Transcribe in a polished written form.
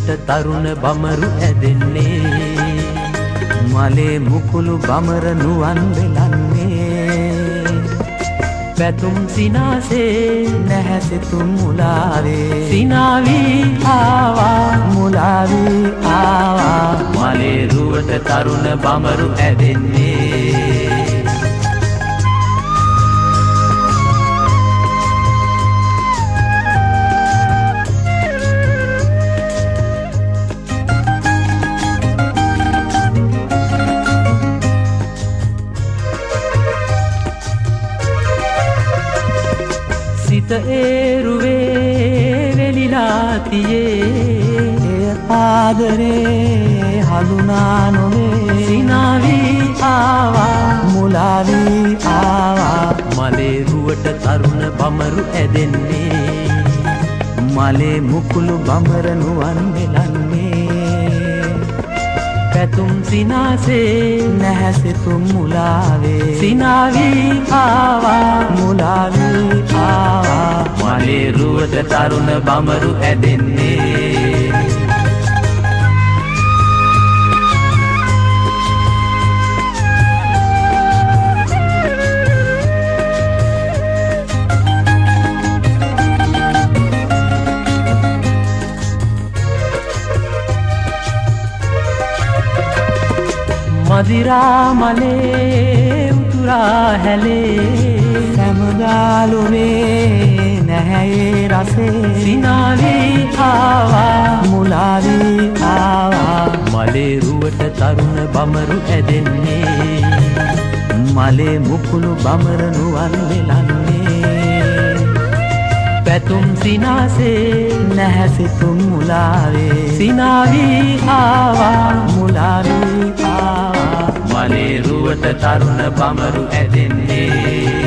රුවට තරුණ බමරු ඇදෙන්නේ මලේ මුකුළු බමර නුවන් වෙලන්නේ පැතුම් සිනාසේ නැහැසෙතුම් මුලාවේ සිනාවී ආවා මුලාවී ආවා මලේ රුවට තරුණ බමරු ඇදෙන්නේ සිත ඒරුවේ වෙලිලා තියේ ආදරේ හඳුනා නොවේ සිනාවී ආවා මුලාවී ආවා මලේ රුවට තරුණ බමරු ඇදෙන්නේ මලේ මුකුළු බමර නුවන් වෙලන්නේ පැතුම් සිනාසේ නැහැසෙතුම් මුලාවේ සිනාවී ආවා මුලාවී ආවා මලේ රුවට තරුණ බමරු ඇදෙන්නේ මදිරා මලේ උතුරා හැලේ සැමගාලුවේ නැහැයේ රසේ සිනාවී ආවා මුලාවී ආවා මලේ රුවට තරුණ බමරු ඇදෙන්නේ මලේ මුකුළු බමර නුවන් වෙලන්නේ පැතුම් සිනාසේ නැහැසිතුම් මුලාවේ සිනාවී ආවා මුලාවී ආවා මලේ රුවට තරුණ බමරු ඇදෙන්නේ